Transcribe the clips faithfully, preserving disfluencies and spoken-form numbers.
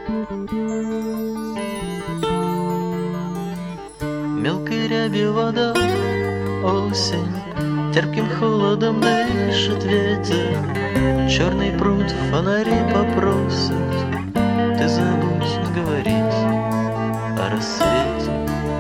Мелкой рябью вода, осень, терпким холодом дышит ветер. Черный пруд фонари попросит, ты забудь говорить о рассвете.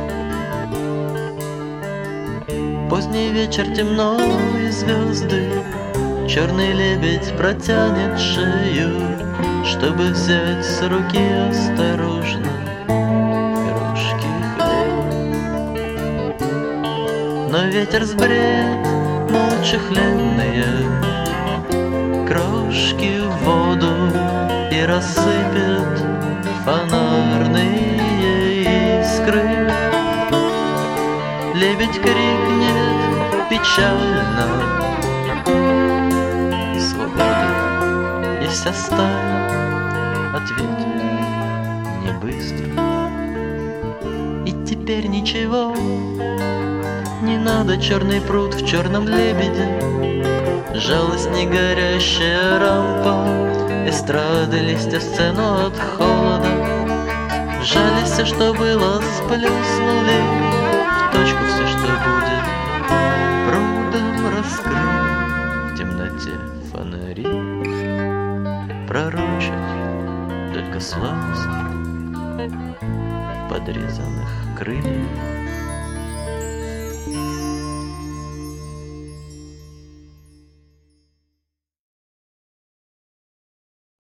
Поздний вечер, темно и звезды, черный лебедь протянет шею, чтобы взять с руки осторожно крошки хлеба. Но ветер сбреет молча хлебные крошки в воду и рассыпет фонарные искры. Лебедь крикнет печально: свобода есть стая, ответит не быстро. И теперь ничего не надо, черный пруд в черном лебеде, жалость не горящая рампа, эстрады, листья, сцену от холода. Жаль, все, что было, сплюснули в точку, все, что будет, прудом раскрыт в темноте фонари. Пророчат только слабость подрезанных крыльев.